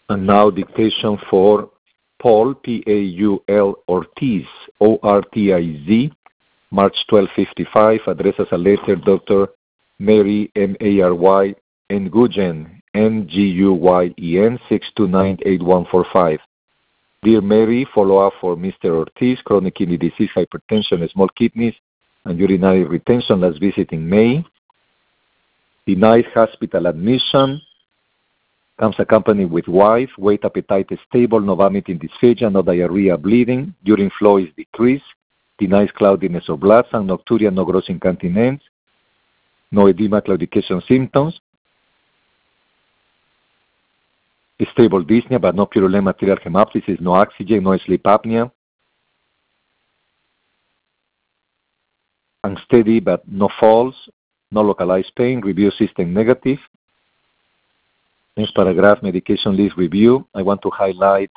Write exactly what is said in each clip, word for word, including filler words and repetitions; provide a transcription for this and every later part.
And now dictation for Paul, P A U L Ortiz, O R T I Z, March twelfth, fifty-five, addresses a letter Doctor Mary, M A R Y, Nguyen, N G U Y E N, six two nine eight one four five. Dear Mary, follow-up for Mister Ortiz, chronic kidney disease, hypertension, small kidneys, and urinary retention, last visit in May. Denied hospital admission. Comes accompanied with wife, weight, appetite is stable, no vomiting, dysphagia, no diarrhea, bleeding, urine flow is decreased, denies cloudiness or blood, and nocturia, no gross incontinence, no edema, claudication symptoms, stable dyspnea, but no purulent material hemoptysis, no oxygen, no sleep apnea, unsteady but no falls, no localized pain, review system negative. Next paragraph, medication list review. I want to highlight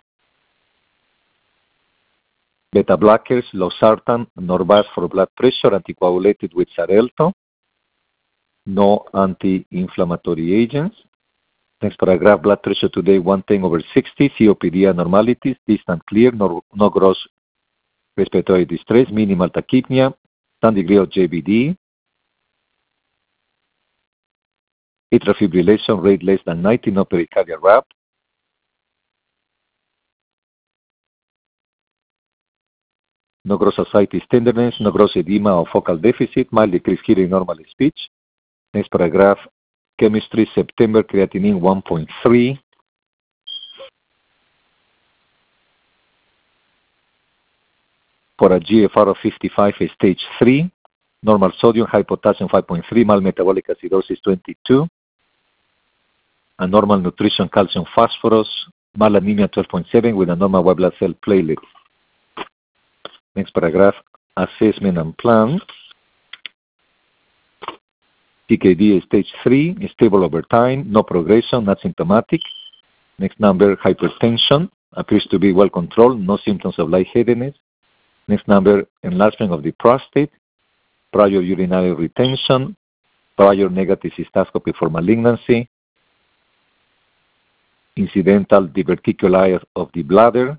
beta blockers, losartan, Norvasc for blood pressure, anticoagulated with Xarelto, no anti-inflammatory agents. Next paragraph, blood pressure today one ten over sixty, C O P D abnormalities, distant clear, no, no gross respiratory distress, minimal tachypnea, some degree of J B D, atrial fibrillation rate less than ninety, no pericardial rap. No gross ascites tenderness, no gross edema or focal deficit, mild decreased hearing, normal speech. Next paragraph, chemistry, September, creatinine one point three. For a G F R of fifty-five, stage three. Normal sodium, high potassium five point three, mild metabolic acidosis twenty-two. A normal nutrition, calcium, phosphorus, mild anemia twelve point seven with a normal white blood cell platelet. Next paragraph, assessment and plan. P K D is stage three, stable over time, no progression, not symptomatic. Next number, hypertension, appears to be well controlled, no symptoms of lightheadedness. Next number, enlargement of the prostate, prior urinary retention, prior negative cystoscopy for malignancy, incidental diverticuli of the bladder,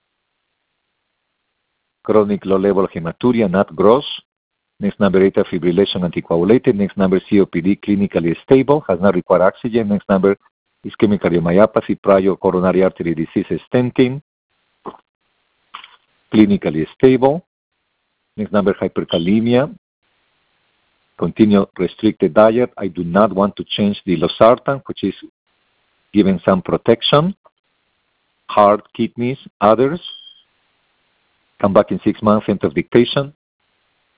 chronic low-level hematuria, not gross. Next number, atrial fibrillation, anticoagulated. Next number, C O P D, clinically stable, has not required oxygen. Next number, ischemic cardiomyopathy, prior coronary artery disease, stenting, clinically stable. Next number, hyperkalemia, continue restricted diet. I do not want to change the losartan, which is giving some protection. Heart, kidneys, others. Come back in six months, end of dictation.